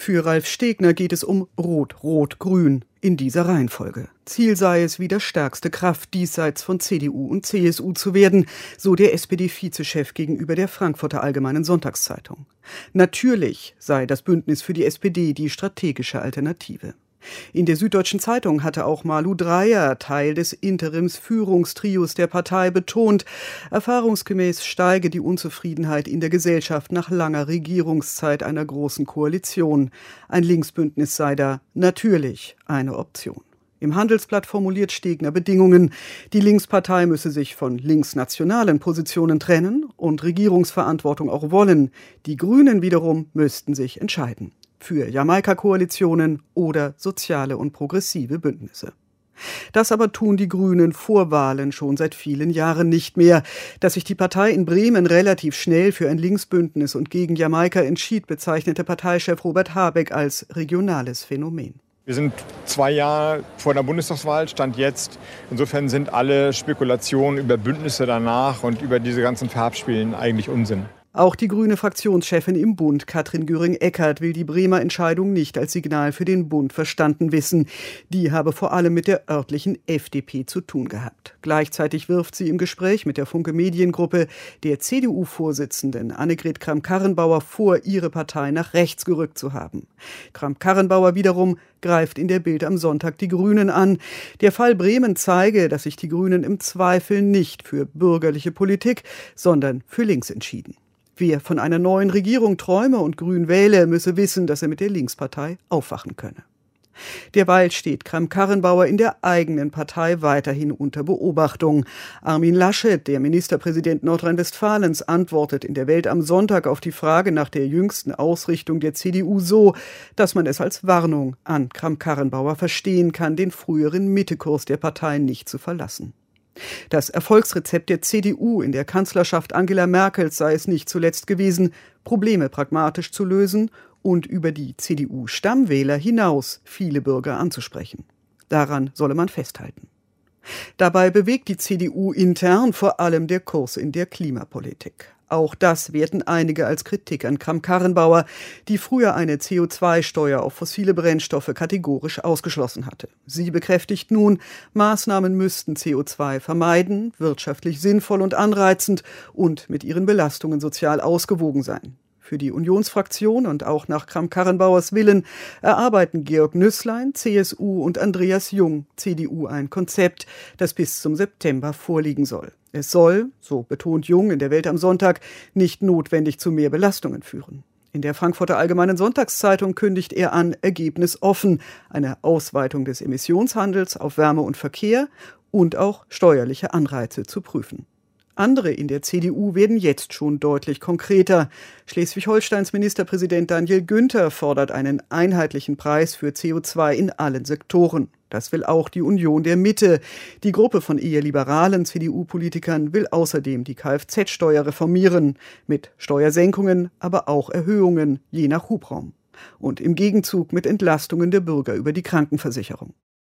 Für Ralf Stegner geht es um Rot-Rot-Grün in dieser Reihenfolge. Ziel sei es, wieder stärkste Kraft diesseits von CDU und CSU zu werden, so der SPD-Vizechef gegenüber der Frankfurter Allgemeinen Sonntagszeitung. Natürlich sei das Bündnis für die SPD die strategische Alternative. In der Süddeutschen Zeitung hatte auch Malu Dreyer, Teil des Interimsführungstrios der Partei, betont, erfahrungsgemäß steige die Unzufriedenheit in der Gesellschaft nach langer Regierungszeit einer großen Koalition. Ein Linksbündnis sei da natürlich eine Option. Im Handelsblatt formuliert Stegner Bedingungen. Die Linkspartei müsse sich von linksnationalen Positionen trennen und Regierungsverantwortung auch wollen. Die Grünen wiederum müssten sich entscheiden. Für Jamaika-Koalitionen oder soziale und progressive Bündnisse. Das aber tun die Grünen vor Wahlen schon seit vielen Jahren nicht mehr. Dass sich die Partei in Bremen relativ schnell für ein Linksbündnis und gegen Jamaika entschied, bezeichnete Parteichef Robert Habeck als regionales Phänomen. Wir sind 2 Jahre vor der Bundestagswahl, Stand jetzt. Insofern sind alle Spekulationen über Bündnisse danach und über diese ganzen Farbspielen eigentlich Unsinn. Auch die grüne Fraktionschefin im Bund, Katrin Göring-Eckardt, will die Bremer Entscheidung nicht als Signal für den Bund verstanden wissen. Die habe vor allem mit der örtlichen FDP zu tun gehabt. Gleichzeitig wirft sie im Gespräch mit der Funke Mediengruppe der CDU-Vorsitzenden Annegret Kramp-Karrenbauer vor, ihre Partei nach rechts gerückt zu haben. Kramp-Karrenbauer wiederum greift in der Bild am Sonntag die Grünen an. Der Fall Bremen zeige, dass sich die Grünen im Zweifel nicht für bürgerliche Politik, sondern für links entschieden. Wer von einer neuen Regierung träume und grün wähle, müsse wissen, dass er mit der Linkspartei aufwachen könne. Derweil steht Kramp-Karrenbauer in der eigenen Partei weiterhin unter Beobachtung. Armin Laschet, der Ministerpräsident Nordrhein-Westfalens, antwortet in der Welt am Sonntag auf die Frage nach der jüngsten Ausrichtung der CDU so, dass man es als Warnung an Kramp-Karrenbauer verstehen kann, den früheren Mittekurs der Partei nicht zu verlassen. Das Erfolgsrezept der CDU in der Kanzlerschaft Angela Merkels sei es nicht zuletzt gewesen, Probleme pragmatisch zu lösen und über die CDU-Stammwähler hinaus viele Bürger anzusprechen. Daran solle man festhalten. Dabei bewegt die CDU intern vor allem der Kurs in der Klimapolitik. Auch das werten einige als Kritik an Kramp-Karrenbauer, die früher eine CO2-Steuer auf fossile Brennstoffe kategorisch ausgeschlossen hatte. Sie bekräftigt nun, Maßnahmen müssten CO2 vermeiden, wirtschaftlich sinnvoll und anreizend und mit ihren Belastungen sozial ausgewogen sein. Für die Unionsfraktion und auch nach Kramp-Karrenbauers Willen erarbeiten Georg Nüßlein, CSU und Andreas Jung, CDU, ein Konzept, das bis zum September vorliegen soll. Es soll, so betont Jung in der Welt am Sonntag, nicht notwendig zu mehr Belastungen führen. In der Frankfurter Allgemeinen Sonntagszeitung kündigt er an, ergebnisoffen, eine Ausweitung des Emissionshandels auf Wärme und Verkehr und auch steuerliche Anreize zu prüfen. Andere in der CDU werden jetzt schon deutlich konkreter. Schleswig-Holsteins Ministerpräsident Daniel Günther fordert einen einheitlichen Preis für CO2 in allen Sektoren. Das will auch die Union der Mitte. Die Gruppe von eher liberalen CDU-Politikern will außerdem die Kfz-Steuer reformieren, mit Steuersenkungen, aber auch Erhöhungen, je nach Hubraum. Und im Gegenzug mit Entlastungen der Bürger über die Krankenversicherung.